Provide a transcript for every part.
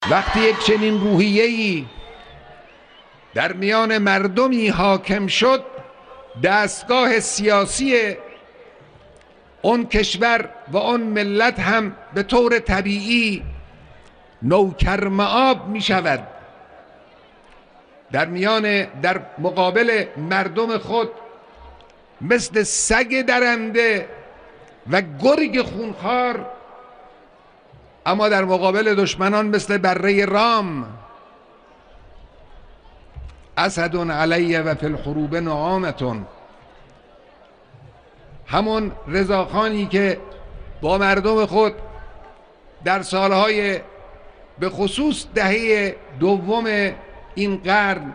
وقتی یک چنین روحیه‌ای در میان مردمی حاکم شد، دستگاه سیاسی اون کشور و اون ملت هم به طور طبیعی نوکرمآب می شود. در مقابل مردم خود مثل سگ درنده و گرگ خونخوار، اما در مقابل دشمنان مثل بره رام. اسد علی و فی الحروب نعامتون. همون رضاخانی که با مردم خود در سالهای به خصوص دهه دوم این قرن،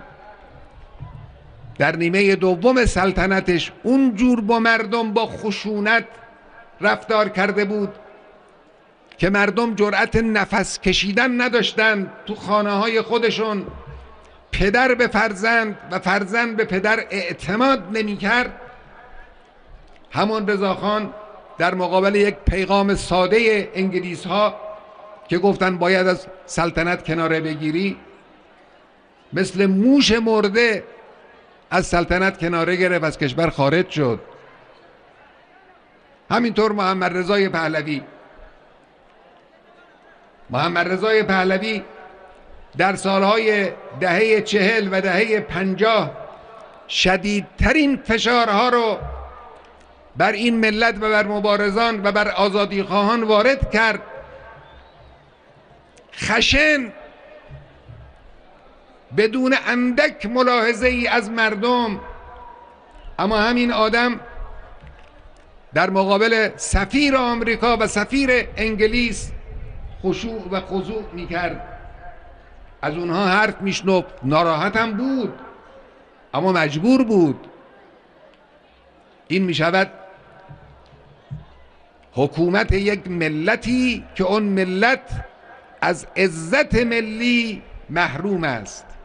در نیمه دوم سلطنتش اونجور با مردم با خشونت رفتار کرده بود که مردم جرأت نفس کشیدن نداشتند تو خانه های خودشون. پدر به فرزند و فرزند به پدر اعتماد نمی کرد. همون رضاخان در مقابل یک پیغام ساده انگلیس ها که گفتن باید از سلطنت کناره بگیری، مثل موش مرده از سلطنت کناره گرفت، از کشور خارج شد. همینطور محمد رضای پهلوی در سالهای دهه 40 و دهه 50 شدیدترین فشارها رو بر این ملت و بر مبارزان و بر آزادیخواهان وارد کرد. خشن، بدون اندک ملاحظه ای از مردم. اما همین آدم در مقابل سفیر آمریکا و سفیر انگلیس خشوع و خضوع میکرد، از اونها حرف میشنفت، ناراحت هم بود اما مجبور بود. این میشود حکومت یک ملتی که اون ملت از عزت ملی محروم است.